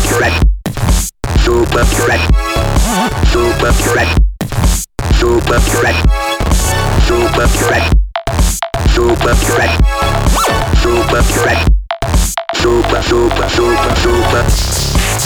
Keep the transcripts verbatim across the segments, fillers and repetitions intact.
correct, super correct, super correct, super correct, super correct, super correct, super correct, super super super super.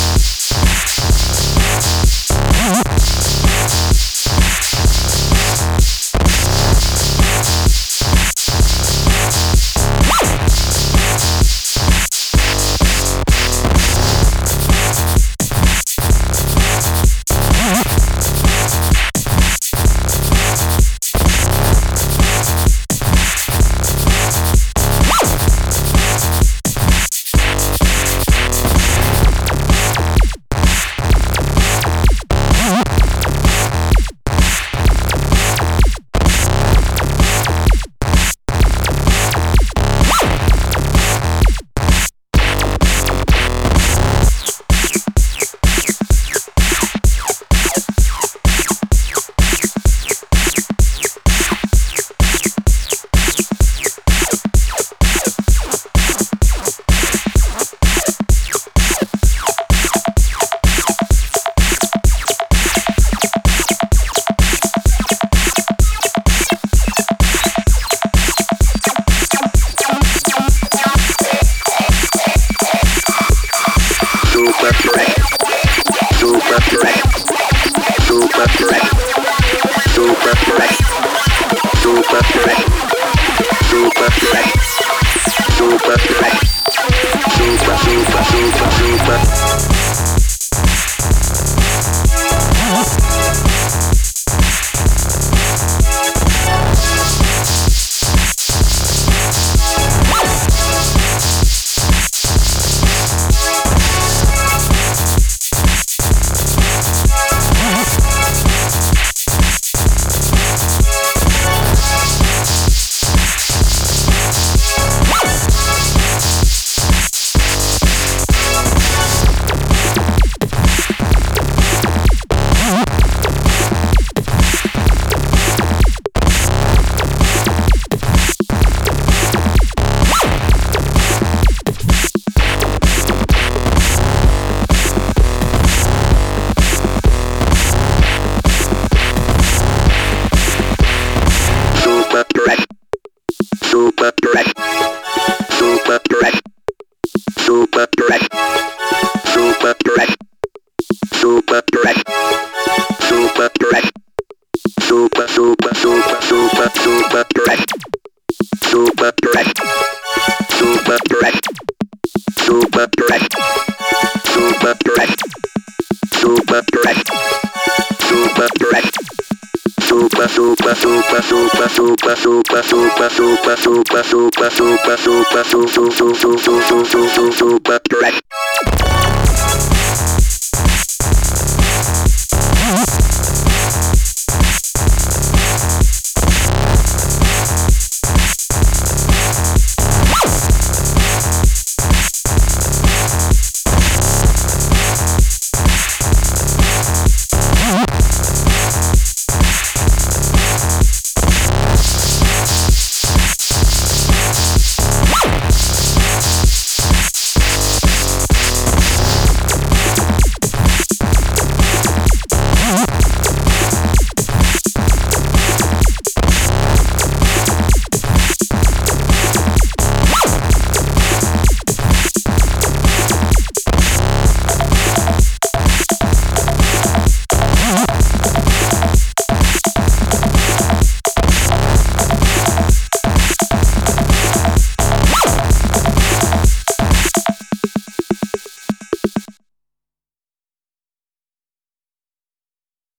Super correct, super correct, super correct, super correct, super correct, super correct, super correct, super super super super. Super correct, super correct, super correct, super correct, super correct, super correct, super super super super super correct, super correct, super correct, super correct, super correct, super correct, super correct. Super super super super super super super super super super super super super super super super super correct.